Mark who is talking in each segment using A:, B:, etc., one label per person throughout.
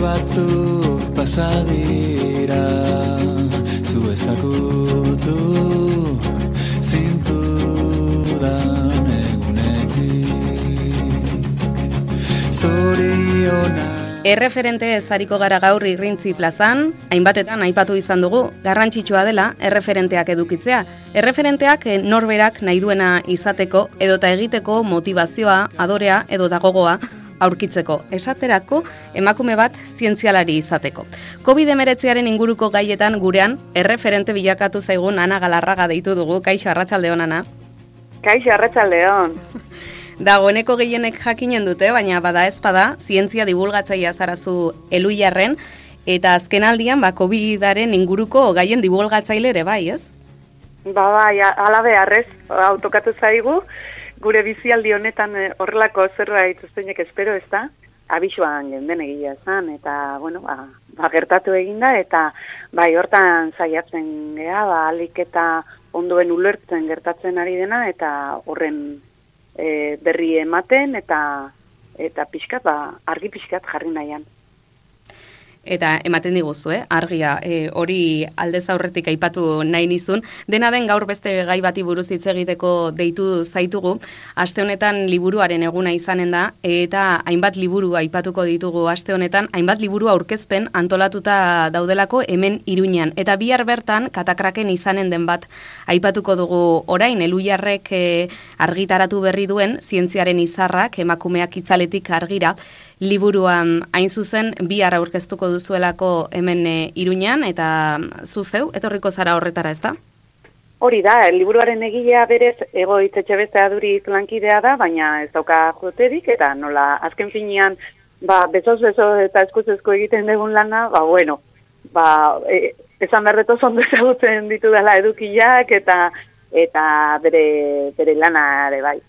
A: batzuk pasadira, zu ezagutu zintudan egunetik. Zoriona
B: Erreferente ezariko gara gaur Irrintzi plazan, hainbatetan aipatu izan dugu, garrantzitsua dela erreferenteak edukitzea. Erreferenteak norberak nahi duena izateko edota egiteko motivazioa, adorea edota gogoa aurkitzeko. Esaterako, emakume bat zientzialari izateko. COVID-19aren inguruko gaietan gurean, erreferente bilakatu zaigun Ana Galarraga deitu dugu. Kaixo, arratsaldeon, Ana.
C: Kaixo, arratsaldeon.
B: Dagoeneko gehienek jakinen dute, baina bada ezpada, zientzia divulgatzailea zarazu Eluiarren, eta azkenaldian COVID-aren inguruko gaien divulgatzaile ere bai, ez?
C: Bai, ala beharrez, autokatu zaigu, gure bizialdi honetan horrelako zerbait zeinek espero ez da, abisuan genden egia zan, eta, bueno, gertatu eginda, eta bai, hortan saiatzen gea, alik eta ondoen ulertzen gertatzen ari dena, eta horren berri ematen eta pixkat, argi pixkat jarri nahian.
B: Eta ematen diguzu, argia, hori aldez aurretik aipatu nahi nizun. Dena den gaur beste gai bati buruz hitz egiteko deitu zaitugu. Aste honetan liburuaren eguna izanen da, eta hainbat liburu aipatuko ditugu aste honetan, hainbat liburu aurkezpen antolatuta daudelako hemen Iruñan. Eta bihar bertan, Katakraken izanen den bat aipatuko dugu orain, Eluiarrek argitaratu berri duen, zientziaren izarrak, emakumeak itzaletik argira, liburuan hain zuzen bihar aurkeztuko duzuelako hemen Iruñan, eta zuzeu, etorriko zara horretara, ez da?
C: Hori da, liburuaren egilea berez Egoitz Etxebeste Aduriz lankidea da, baina ez dauka joterik, eta nola azken finean, bezoz-bezo eta eskuz-esko egiten dugun lana, esan berretoz ondo ezagutzen ditu dela edukiak, eta bere lana ere bai.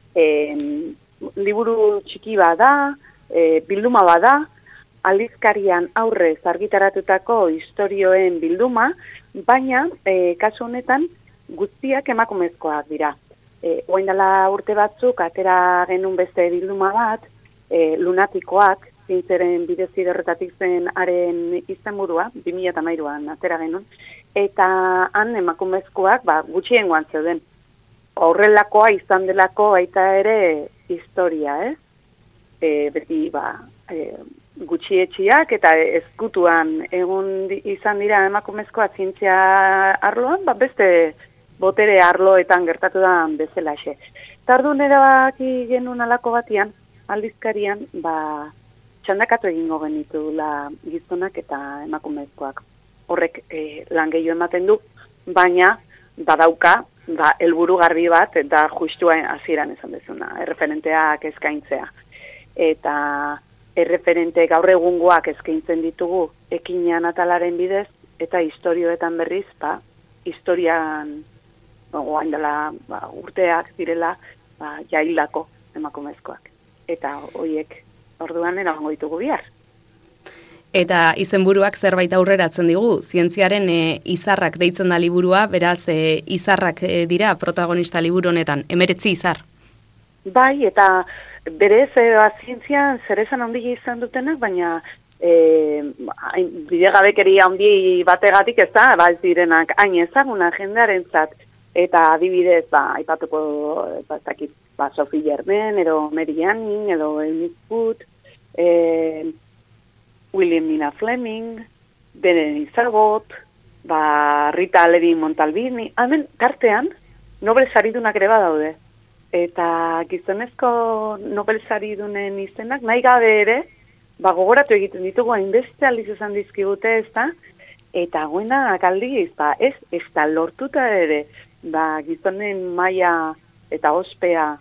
C: Liburu txiki bada, bilduma bada, aldizkarian aurrez argitaratutako istorioen bilduma, baina kasu honetan guztiak emakumezkoak dira. Orain dela urte batzuk atera genuen beste bilduma bat, lunatikoak, zientzaren bidez iderretatik zen haren izenburua, 2013an atera genuen, eta han emakumezkoak gutxiengoan zeuden. Horrelakoa izan delako baita ere historia, beti gutxietxiak eta ezkutuan egun izan dira emakumezkoa zientzia arloan, beste botere arloetan gertatu da bezalaxe. Tardun erabaki genuen alako batian, aldizkarian, txandakatu egingo genitula gizonak eta emakumezkoak. Horrek lan gehiago ematen du, baina badauka helburu garbi bat eta justua hasieran esan dezuna, erreferenteak eskaintzea. Eta erreferente gaur egungoak eskaintzen ditugu ekinean atalaren bidez, eta historioetan berriz, historian orain dela urteak direla jaildako emakumezkoak. Eta horiek orduan eramango ditugu bihar.
B: Eta izenburuak zerbait aurreratzen digu, zientziaren izarrak deitzen da liburua, beraz izarrak dira protagonista liburu honetan, 19 izar.
C: Bai, eta berez zientzian zerezan handia izan dutenak, baina bidegabekeria handi bategatik ez da, ez direnak hain ezaguna jendearentzat, eta adibidez, aipatuko Sophie Germain, edo Mary Anning, edo Eunice Wood, William Nina Fleming, Berenice Abbott, Rita Levi Montalbini, hemen tartean Nobel saridunak ere badaude. Eta gizonezko Nobel saridunen izenak nahi gabe ere, gogoratu egiten ditugu hainbeste aldiz izan dizkigute ez da, eta guenak aldiz, ez da lortuta ere, gizonen maila eta ospea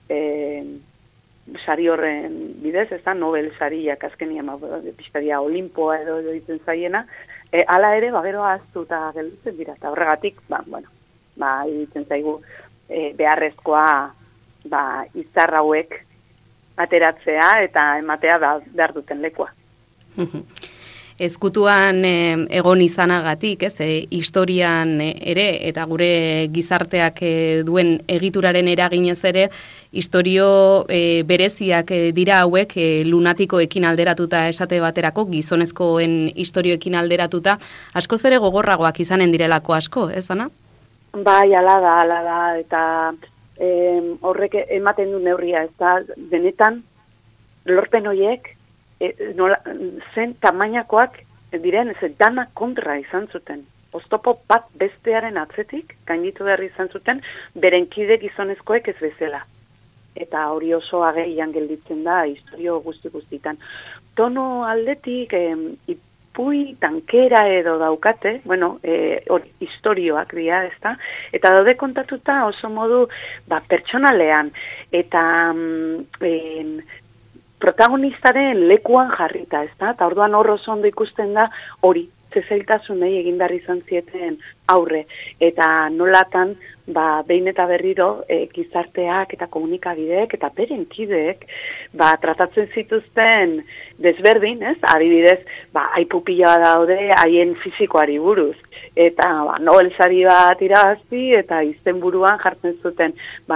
C: sari horren bidez, ez da Nobel sariak azkenian, pizkaria Olimpoa edo ditzen zaiena, hala ere, gero ahaztuta gelditzen dira, eta horregatik, ditzen zaigu beharrezkoa izar hauek ateratzea eta ematea behar duten lekua.
B: ezkutuan egon izanagatik, ez, historian ere, eta gure gizarteak duen egituraren eraginez ere, historio bereziak dira hauek lunatikoekin alderatuta esate baterako, gizonezkoen historioekin alderatuta, askoz ere gogorragoak izanen direlako asko, ez Ana?
C: Bai, ala da, eta horrek ematen du neurria, ez da, denetan, lorpen horiek, zen tamainakoak diren, ez dana kontra izan zuten. Oztopo bat bestearen atzetik, gainditu behar izan zuten, beren kide gizonezkoek ez bezala. Eta hori oso agerian gelditzen da, historio guzti-guztitan. Tono aldetik, pui tankera edo daukate, historioak dira, ezta? Eta daude kontatuta oso modu pertsonalean eta protagonistaren lekuan jarrita, ezta? Eta orduan hor oso ondo ikusten da hori, zezailtasunei egin behar izan zieten aurre. Eta nolatan, behin eta berriro gizarteak eta komunikabideek eta beren kideek tratatzen zituzten desberdin, ez? Adibidez, aipupila daude haien fizikoari buruz. Eta Nobel sari bat irabazi eta izenburuan jartzen zuten,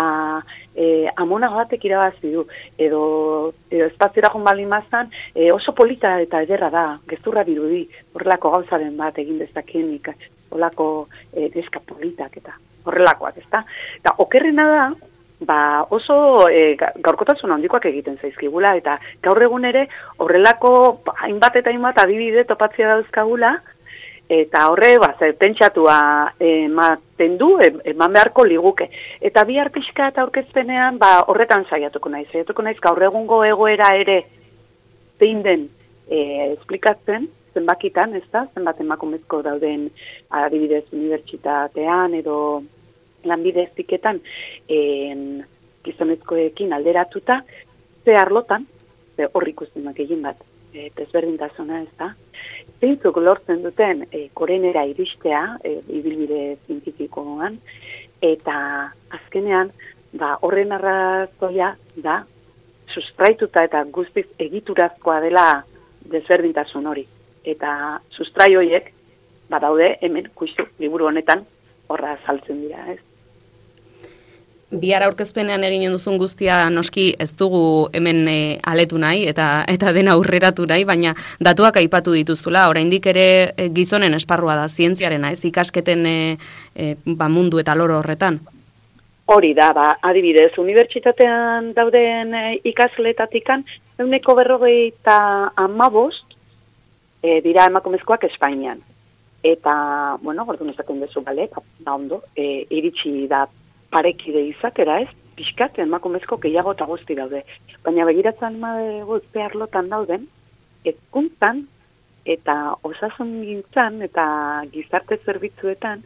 C: amona batek irabazi du, edo espaziora joan baldin mazan, oso polita eta ederra da, gezurra dirudi, horrelako gauzaren bat egin dezakeen horrelako neska politak eta horrelakoak, ezta? Eta okerrena da, oso gaurkotasun handikoak egiten zaizkigula, eta gaur egun ere horrelako hainbat eta hainbat adibide topatzea dauzkagula, eta horre, pentsatua ematen du, eman beharko liguke. Eta bi arpixka eta aurkezpenean, horretan saiatuko naiz gaur egungo egoera ere zein den esplikatzen, zenbakitan, ez da, zenbat emakumezko dauden adibidez unibertsitatean edo lanbide heziketan gizonezkoekin alderatuta, ze arlotan, hor ikusten egin bat, desberdintasuna, ez da, zeintzuk lortzen duten korenera iristea, ibilbide zientifikoan, eta azkenean, horren arrazoia da, sustraituta eta guztiz egiturazkoa dela desberdintasun hori. Eta sustrai horiek, daude hemen, kuizu, liburu honetan, horra saltzen dira, ez?
B: Bihar aurkezpenean eginen duzun guztia noski ez dugu hemen aletu nahi eta dena aurreratu nahi, baina datuak aipatu dituzula, oraindik ere gizonen esparrua da, zientziarena, ez? Ikasketen mundu eta loro horretan.
C: Hori da, adibidez, unibertsitatean dauden ikasleetatikan, 45% dira emakumezkoak Espainian. Eta, orduan esaten duzu, ondo, iritsi da parekide izatera, ez? Pixkat, emakumezko gehiago eta guzti daude. Baina begiratzen guzti arlotan dauden, hezkuntzan eta osasungintzan eta gizarte zerbitzuetan,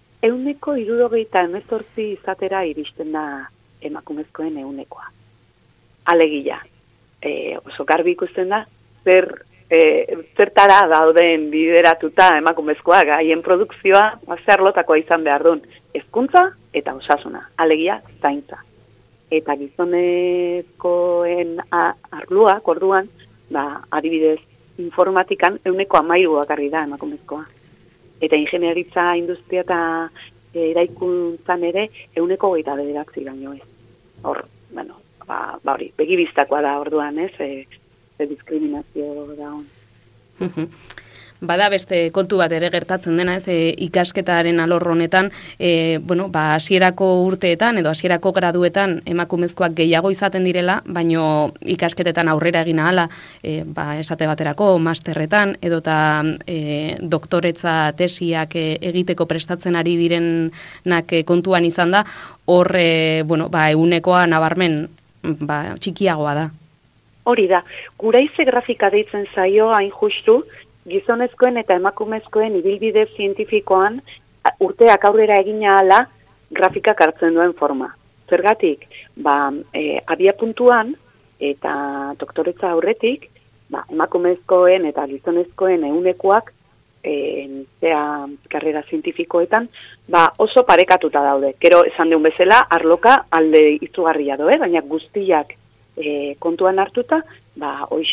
C: 78% izatera iristen da emakumezkoen 100%. Alegia, oso garbi ikusten da, zertara dauden bideratuta emakumezkoak, haien produkzioa, zerlotakoa izan behar duen, hezkuntza eta osasuna, alegia zaintza. Eta gizonezkoen arluak, orduan, adibidez, informatikan 13% da emakumezkoa. Eta ingenieritza, industria eta eraikuntzan ere 29% baino ez. Hor, hori, begibistakoa da orduan, ez? Diskriminazio da hon.
B: Bada beste kontu bat ere gertatzen dena, ez, ikasketaren alor honetan, hasierako urteetan edo hasierako graduetan emakumezkoak gehiago izaten direla, baino ikasketetan aurrera egin ahala, esate baterako masterretan edota doktoretza tesiak egiteko prestatzen ari direnak kontuan izan da, hor 100%koa nabarmen txikiagoa da.
C: Hori da, guraize grafika deitzen zaio hain justu, gizonezkoen eta emakumezkoen ibilbide zientifikoan urteak aurrera egina ahala grafikak hartzen duen forma. Zergatik, abia puntuan eta doktoretza aurretik, emakumezkoen eta gizonezkoen 100%koak karrera zientifikoetan, oso parekatuta daude. Gero esan deun bezala, arloka alde izugarria doe, baina guztiak kontuan hartuta, hoxe,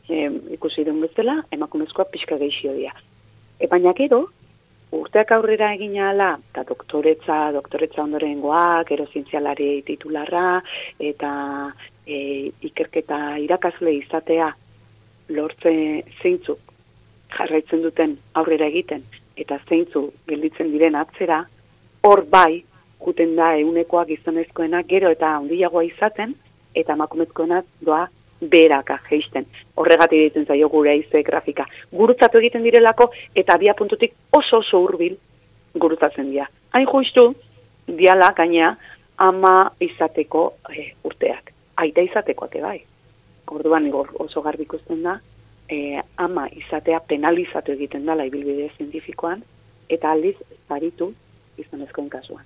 C: ikusi duen bezala, emakumezkoak pixka gehixio dira. Baina gero, urteak aurrera egin ahala, eta doktoretza ondorengoak, gero zientzialari titularra, eta ikerketa irakasle izatea, lortze zeintzuk jarraitzen duten aurrera egiten, eta zeintzu gelditzen diren atzera, hor bai, juten da eunekoa gizonezkoena gero eta handiagoa izaten, eta emakumezkoena doa beraka jeisten. Horregatik egiten zaio gure aize grafika. Gurutzatu egiten direlako, eta abia puntutik oso hurbil gurutzatzen dira. Hain justu, diala gaina ama izateko urteak. Aita izatekoak bai. Orduan oso garbi ikusten da, ama izatea penalizatu egiten dela ibilbide zientifikoan, eta aldiz zaritu gizonezkoen kasuan.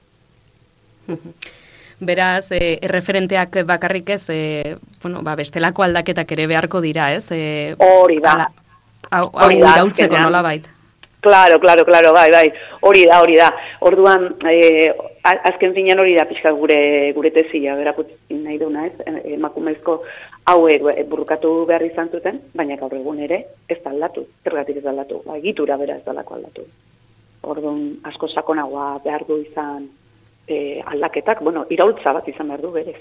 B: Beraz, erreferenteak bakarrik ez, bestelako aldaketak ere beharko dira, ez?
C: Hori da.
B: Hau iraultzeko nola bait.
C: Claro, bai. Hori da. Orduan, azken zinean hori da pixka gure tezia, berakutzen nahi duna, ez? Emakumezko hauek burrukatu behar izan zuten, baina gaur egun ere ez da aldatu. Zergatik ez da aldatu, egitura bera ez dalako aldatu. Orduan, asko sakonagoa behar du izan aldaketak, iraultza bat izan behar du berez.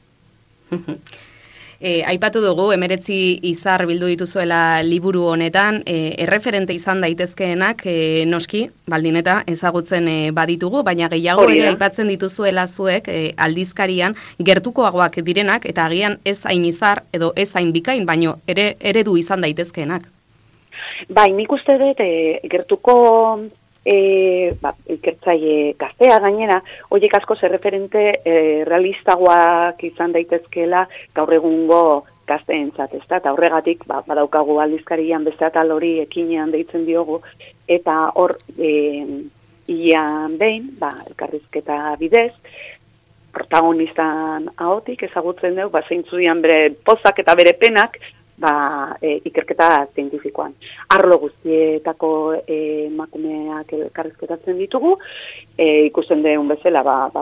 B: Aipatu dugu, 19 izar bildu dituzuela liburu honetan, erreferente izan daitezkeenak, noski, baldin eta ezagutzen baditugu, baina gehiago ere aipatzen dituzuela zuek aldizkarian gertukoagoak direnak, eta agian ez hain izar edo ez hain bikain, baino eredu izan daitezkeenak.
C: Bai, nik uste dut gertuko ikertzaile gaztea gainera, horiek asko referente realistagoak izan daitezkeela gaur egungo gazteentzat, ezta? Eta horregatik badaukagu aldizkarian beste atal hori ekinean deitzen diogu, eta hor ian behin, elkarrizketa bidez, protagonistan ahotik ezagutzen dugu, zeintzu dian bere pozak eta bere penak, ikerketa zientifikoan. Arlo guztietako emakumeak elkarrizketatzen ditugu, ikusten deun bezala,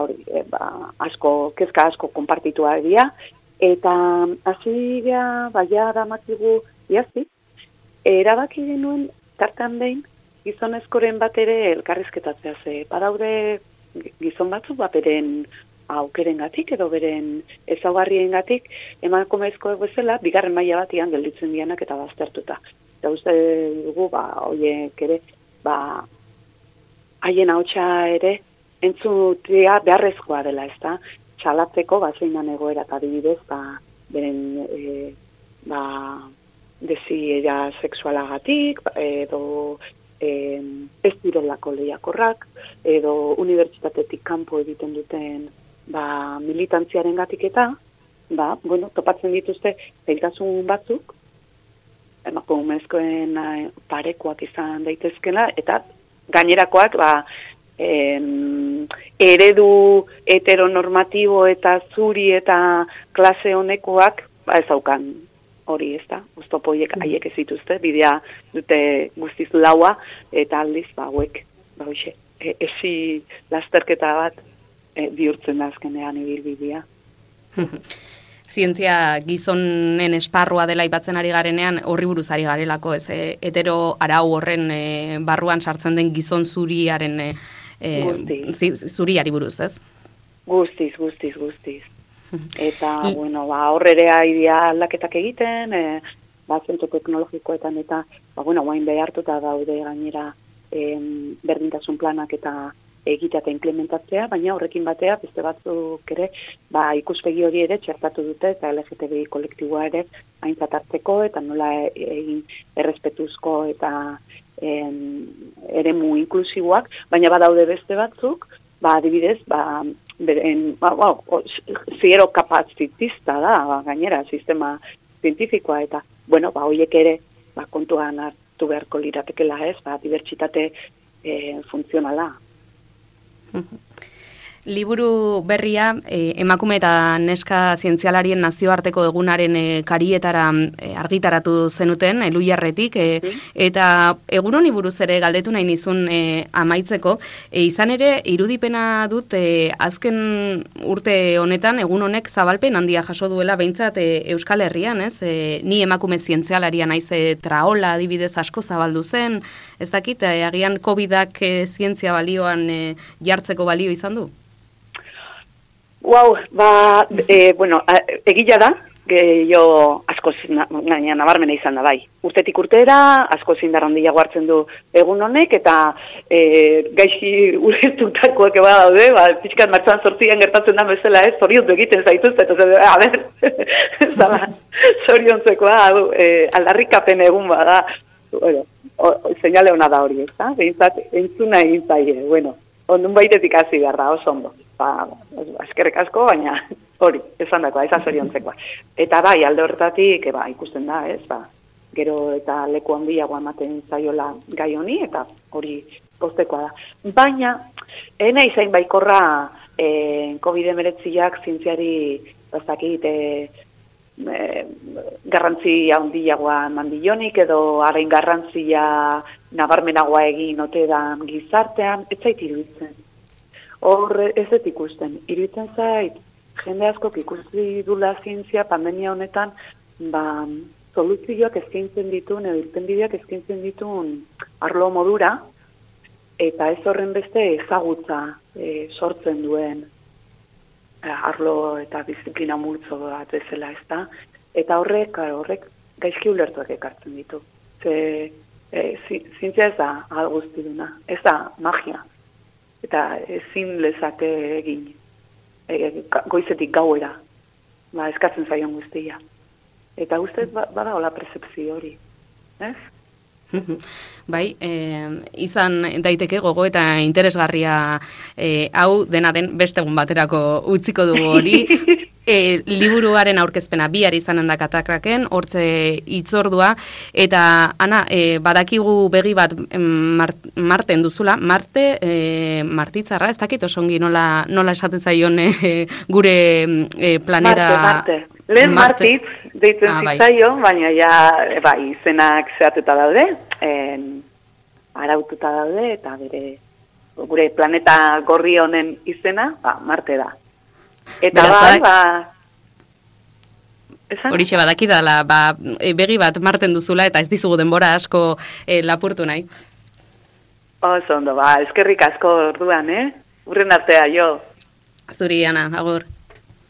C: kezka asko konpartitua dira, eta hasi baia damakigu iazti, erabaki genuen tartan behin gizonezkoren bat ere elkarrizketatzea ze. Badaude gizon batzuk beren aukerengatik edo beren ezaugarriengatik emakumezkoek bezala bigarren maila batian gelditzen dianak eta baztertuta. Eta uste dugu horiek ere haien ahotsa ere entzutea beharrezkoa dela, ezta? Txalatzeko zeinan egoera eta adibidez beren desiera sexualagatik edo ez direlako lehiakorrak edo unibertsitatetik kanpo egiten duten militantziaren gatik eta, topatzen dituzte zailtasun batzuk, emakumezkoen parekoak izan daitezkela, eta gainerakoak, eredu heteronormatibo eta zuri eta klase honekoak, ez daukan hori, ez da, oztopoiek haiek ez dituzte, bidea dute guztiz laua, eta aldiz, hauek, ezi lasterketa bat, bihurtzen da azkenean ibilbidea.
B: Zientzia gizonen esparrua dela aipatzen ari garenean horri buruz ari garelako, ez hetero arau horren barruan sartzen den gizon zuriaren zuriari buruz, ez?
C: Guztiz. Eta, horrere aidea aldaketak egiten, zentro teknologikoetan eta, guain behartuta daude gainera berdintasun planak eta egitea eta implementatzea, baina horrekin batea, beste batzuk ere, ikuspegi hori ere txertatu dute, eta LGTBI kolektiboa ere aintzat hartzeko, eta nola egin errespetuzko eta eremu inklusiboak, baina badaude beste batzuk, adibidez, zero kapazitista da, gainera, sistema zientifikoa, eta, horiek ere, kontuan hartu beharko liratekela ez, dibertsitate funtzionala.
B: Liburu berria emakume eta neska zientzialarien nazioarteko egunaren karietara argitaratu zenuten, Eluiarretik, eta egun honi buruz ere galdetu nahi nizun amaitzeko, izan ere irudipena dut azken urte honetan egun honek zabalpen handia jaso duela behintzat Euskal Herrian, ez? Ni emakume zientzialaria naiz traola adibidez asko zabaldu zen, ez dakit, agian COVID-ak zientzia balioan jartzeko balio izan du?
C: Wow, bueno, egila da, jo asko nabarmena izan da bai. Urtetik urtera, asko zindar handiago hartzen du egun honek, eta gaixi ureztutakoak eba daude, pixkat martxan 8an gertatzen da bezala ez, zoriontu egiten zaituzte, eta a ber, zoriontzekoa, aldarrikapen egun bada, bueno, seinale hona da hori, ez da? Behintzat, entzuna egin zaie, bueno, ondun baitetik hasi behar da, oso ondo. Eskerrik asko, baina hori, esan dakoa, ez zoriontzekoa. Eta bai, alde horretatik, ikusten da, ez, gero eta leku handiagoa ematen zaiola gai honi, eta hori postekoa da. Baina, ena izain baikorra COVID-19ak zientziari, ez dakit, garrantzia handiagoa mandionik, edo harain garrantzia nabarmenagoa egin ote da gizartean, ez zait iruditzen. Hor ez dut ikusten. Iruditzen zait, jende askok ikusi dula zientzia pandemia honetan, soluzioak eskaintzen dituen, edo irtenbideak eskaintzen dituen arlo modura, eta ez horren beste ezagutza sortzen duen arlo eta disiplina multzo bat bezala, ez da? Eta horrek gaizki ulertuak ekartzen ditu. Zientzia ez da guztiduna, ez da magia. Eta ezin lezake egin, goizetik gauera, eskatzen zaion guztia. Eta ustez bada hola percepzio hori, ez?
B: Bai, izan daiteke gogo eta interesgarria hau dena den beste egun baterako utziko dugu hori. Liburuaren aurkezpena bihar izanen da Katakraken, hortze hitzordua, eta Ana, badakigu begi bat Marten duzula, Martitzarra, ez dakit osongi nola esaten zaion gure planera...
C: Marte. Lehen Martitz deitzen zitzaio, baina ja izenak zehatuta daude, araututa daude, eta gure planeta gorri honen izena, Marte da. Eta
B: horixe badaki dala, begi bat Marten duzula eta ez dizugu denbora asko lapurtu nahi.
C: Oso ondo, eskerrik asko orduan, urren artea, jo.
B: Zuri, Ana, agur.